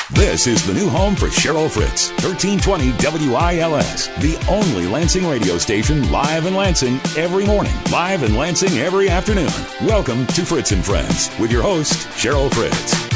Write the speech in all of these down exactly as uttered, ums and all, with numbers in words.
This is the new home for Cheryl Fritz, thirteen twenty W I L S, the only Lansing radio station live in Lansing every morning, live in Lansing every afternoon. Welcome to Fritz and Friends with your host, Cheryl Fritz.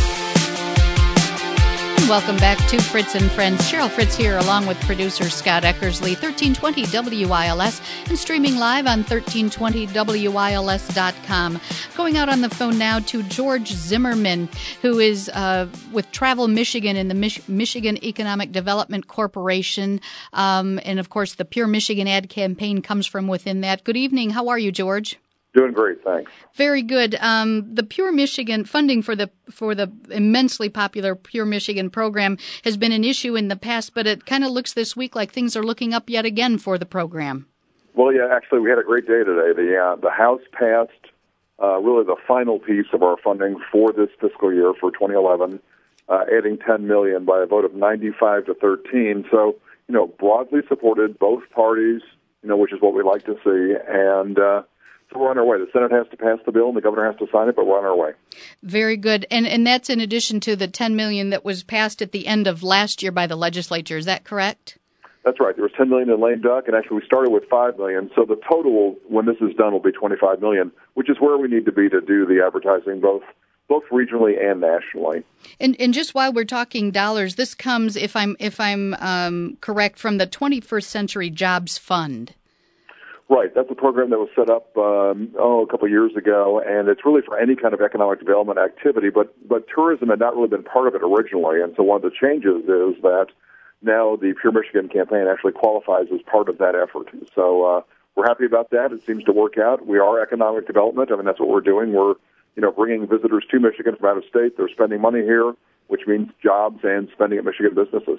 Welcome back to Fritz and Friends. Cheryl Fritz here along with producer Scott Eckersley, thirteen twenty W I L S, and streaming live on thirteen twenty W I L S dot com. Going out on the phone now to George Zimmerman, who is uh, with Travel Michigan in the Mich- Michigan Economic Development Corporation. Um, and, of course, the Pure Michigan ad campaign comes from within that. Good evening. How are you, George? Doing great, thanks. Very good. Um, the Pure Michigan funding for the for the immensely popular Pure Michigan program has been an issue in the past, but it kind of looks this week like things are looking up yet again for the program. Well, yeah, actually, we had a great day today. The uh, the House passed uh, really the final piece of our funding for this fiscal year for twenty eleven, uh, adding ten million dollars by a vote of ninety-five to thirteen. So, you know, broadly supported both parties, you know, which is what we like to see, and uh, So we're on our way. The Senate has to pass the bill and the governor has to sign it, but we're on our way. Very good. And and that's in addition to the ten million dollars that was passed at the end of last year by the legislature. Is that correct? That's right. There was ten million dollars in lame duck, and actually we started with five million dollars. So the total, when this is done, will be twenty-five million dollars, which is where we need to be to do the advertising, both both regionally and nationally. And and just while we're talking dollars, this comes, if I'm if I'm um, correct, from the twenty-first Century Jobs Fund. Right. That's a program that was set up um, oh a couple of years ago, and it's really for any kind of economic development activity. But but tourism had not really been part of it originally, and so one of the changes is that now the Pure Michigan campaign actually qualifies as part of that effort. So uh, we're happy about that. It seems to work out. We are economic development. I mean, that's what we're doing. We're you know bringing visitors to Michigan from out of state. They're spending money here, which means jobs and spending at Michigan businesses.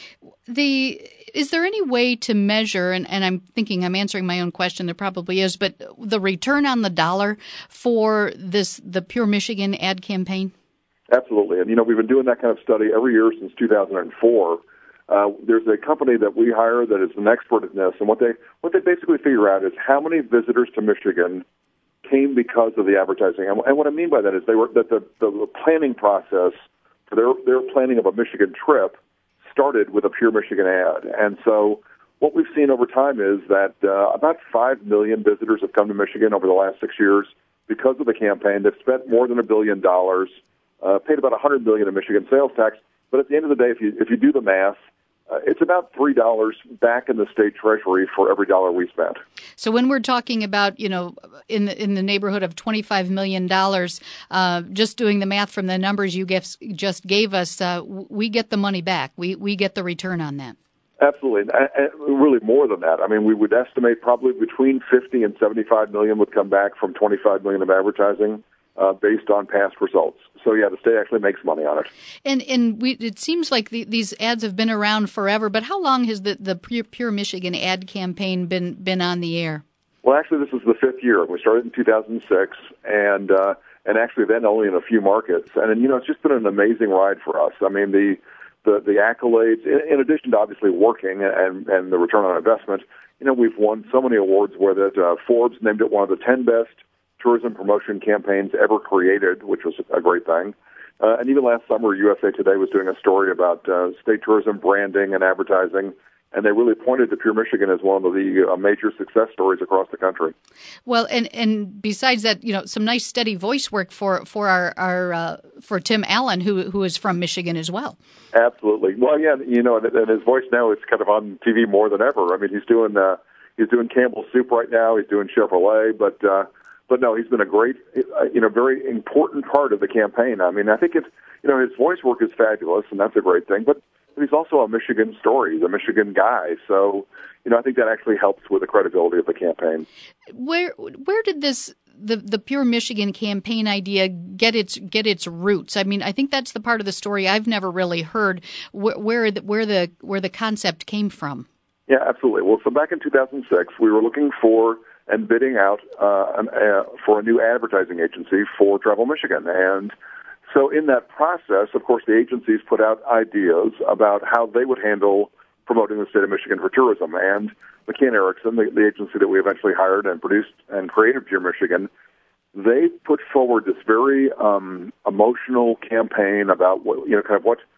The is there any way to measure, and, and I'm thinking I'm answering my own question, there probably is, but the return on the dollar for this the Pure Michigan ad campaign? Absolutely. And, you know, we've been doing that kind of study every year since two thousand four. Uh, there's a company that we hire that is an expert in this, and what they what they basically figure out is how many visitors to Michigan came because of the advertising. And, and what I mean by that is they were that the, the planning process for their, their planning of a Michigan trip started with a Pure Michigan ad. And so what we've seen over time is that uh, about five million visitors have come to Michigan over the last six years because of the campaign. They've spent more than a billion dollars, uh, paid about one hundred million dollars in Michigan sales tax. But at the end of the day, if you if you do the math, uh, it's about three dollars back in the state treasury for every dollar we spent. So when we're talking about, you know, in the, in the neighborhood of twenty-five million dollars, uh, just doing the math from the numbers you gave, just gave us, uh, we get the money back. We we get the return on that. Absolutely. And really more than that. I mean, we would estimate probably between fifty and seventy-five million would come back from twenty-five million of advertising uh, based on past results. So, yeah, the state actually makes money on it. And and we, it seems like the, these ads have been around forever, but how long has the, the Pure, Pure Michigan ad campaign been, been on the air? Well, actually, this is the fifth year. We started in two thousand six, and uh, and actually then only in a few markets. And, you know, it's just been an amazing ride for us. I mean, the the, the accolades, in, in addition to obviously working and, and the return on investment, you know, we've won so many awards with it. Uh, Forbes named it one of the ten best tourism promotion campaigns ever created, which was a great thing. Uh, and even last summer, U S A Today was doing a story about uh, state tourism branding and advertising, and they really pointed to Pure Michigan as one of the uh, major success stories across the country. Well, and, and besides that, you know, some nice steady voice work for for our, our uh, for Tim Allen, who who is from Michigan as well. Absolutely. Well, yeah, you know, and, and his voice now is kind of on T V more than ever. I mean, he's doing uh, he's doing Campbell's Soup right now. He's doing Chevrolet, but. Uh, But no, he's been a great, you know, very important part of the campaign. I mean, I think it's, you know, his voice work is fabulous, and that's a great thing. But he's also a Michigan story. He's a Michigan guy. So, you know, I think that actually helps with the credibility of the campaign. Where where did this the the Pure Michigan campaign idea get its get its roots? I mean, I think that's the part of the story I've never really heard. Where where the where the, where the concept came from. Yeah, absolutely. Well, so back in two thousand six, we were looking for and bidding out uh, an, uh, for a new advertising agency for Travel Michigan. And so in that process, of course, the agencies put out ideas about how they would handle promoting the state of Michigan for tourism. And McCann Erickson, the, the agency that we eventually hired and produced and created Pure Michigan, they put forward this very um, emotional campaign about what, you know, kind of what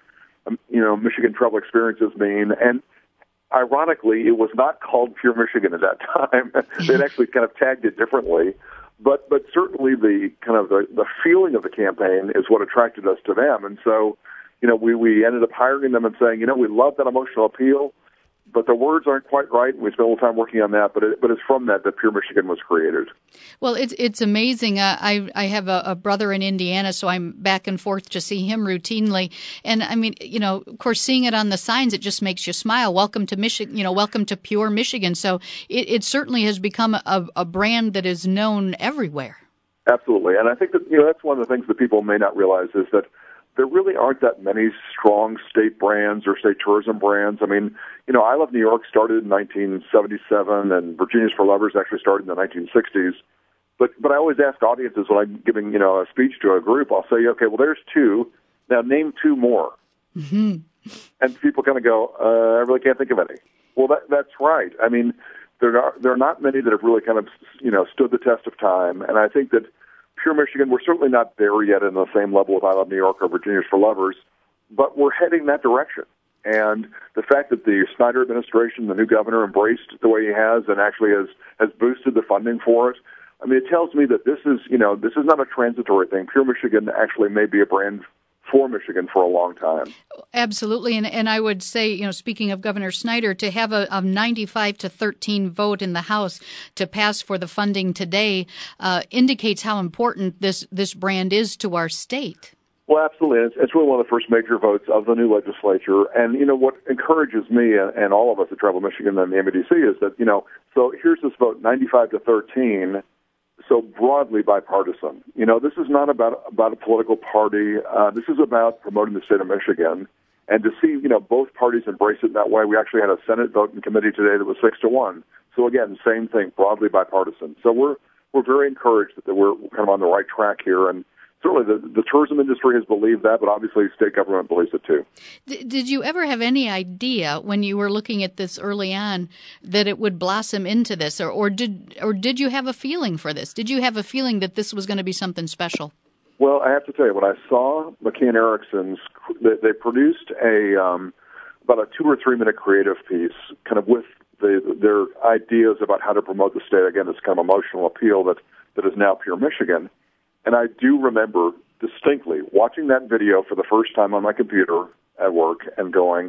um, you know, Michigan Travel Experiences mean? And ironically, it was not called Pure Michigan at that time. They'd actually kind of tagged it differently. But but certainly the kind of the, the feeling of the campaign is what attracted us to them. And so, you know, we, we ended up hiring them and saying, you know, we love that emotional appeal, but the words aren't quite right. We spent a little time working on that, but it, but it's from that that Pure Michigan was created. Well, it's it's amazing. Uh, I I have a, a brother in Indiana, so I'm back and forth to see him routinely. And I mean, you know, of course, seeing it on the signs, it just makes you smile. Welcome to Michigan, you know, welcome to Pure Michigan. So it, it certainly has become a, a brand that is known everywhere. Absolutely, and I think that you know that's one of the things that people may not realize is that there really aren't that many strong state brands or state tourism brands. I mean, you know, I Love New York started in nineteen seventy-seven, and Virginia's for Lovers actually started in the nineteen sixties. But but I always ask audiences when I'm giving, you know, a speech to a group, I'll say, okay, well, there's two. Now name two more. Mm-hmm. And people kind of go, uh, I really can't think of any. Well, that, that's right. I mean, there are there are not many that have really kind of, you know, stood the test of time. And I think that Pure Michigan, we're certainly not there yet in the same level with I Love New York or Virginia's for Lovers, but we're heading that direction. And the fact that the Snyder administration, the new governor, embraced it the way he has and actually has, has boosted the funding for it, I mean, it tells me that this is, you know, this is not a transitory thing. Pure Michigan actually may be a brand for Michigan for a long time. Absolutely. And and I would say, you know, speaking of Governor Snyder, to have a, a ninety-five to thirteen vote in the House to pass for the funding today uh, indicates how important this, this brand is to our state. Well, absolutely. It's, it's really one of the first major votes of the new legislature. And, you know, what encourages me and, and all of us at Travel Michigan and the M E D C is that, you know, so here's this vote, ninety-five to thirteen, so broadly bipartisan. You know, this is not about about a political party. Uh, this is about promoting the state of Michigan. And to see, you know, both parties embrace it that way, we actually had a Senate vote in committee today that was six to one. So again, same thing, broadly bipartisan. So we're we're very encouraged that we're kind of on the right track here. And certainly the, the tourism industry has believed that, but obviously state government believes it too. D- did you ever have any idea when you were looking at this early on that it would blossom into this, or, or did or did you have a feeling for this? Did you have a feeling that this was going to be something special? Well, I have to tell you, when I saw McKean Erickson's, they, they produced a um, about a two or three minute creative piece, kind of with the, their ideas about how to promote the state. Again, this kind of emotional appeal that, that is now Pure Michigan. And I do remember distinctly watching that video for the first time on my computer at work and going,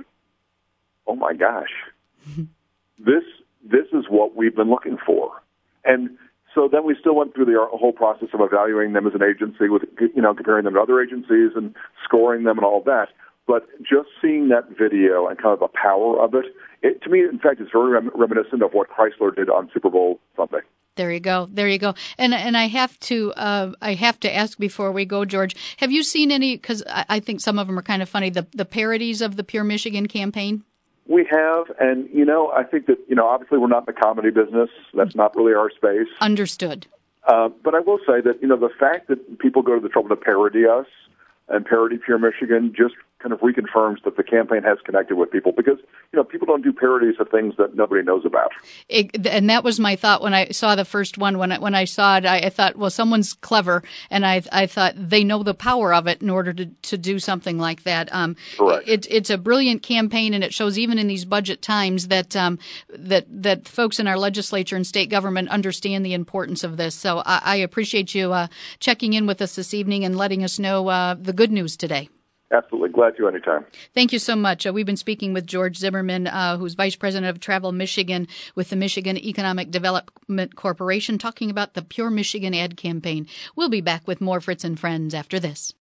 "Oh my gosh, this this is what we've been looking for." And so then we still went through the whole process of evaluating them as an agency, with you know comparing them to other agencies and scoring them and all of that. But just seeing that video and kind of the power of it, it to me, in fact, it's very rem- reminiscent of what Chrysler did on Super Bowl Sunday. There you go. There you go. And and I have to uh, I have to ask before we go, George, have you seen any, because I, I think some of them are kind of funny, the, the parodies of the Pure Michigan campaign? We have, and, you know, I think that, you know, obviously we're not in the comedy business. That's not really our space. Understood. Uh, but I will say that, you know, the fact that people go to the trouble to parody us and parody Pure Michigan just kind of reconfirms that the campaign has connected with people, because, you know, people don't do parodies of things that nobody knows about. It, and that was my thought when I saw the first one. When I, when I saw it, I, I thought, well, someone's clever, and I I thought they know the power of it in order to, to do something like that. Um, Correct. It, it's a brilliant campaign, and it shows even in these budget times that um, that that folks in our legislature and state government understand the importance of this. So I, I appreciate you uh, checking in with us this evening and letting us know uh, the good news today. Absolutely. Glad to anytime. Thank you so much. Uh, we've been speaking with George Zimmerman, uh, who's Vice President of Travel Michigan with the Michigan Economic Development Corporation, talking about the Pure Michigan ad campaign. We'll be back with more Fritz and Friends after this.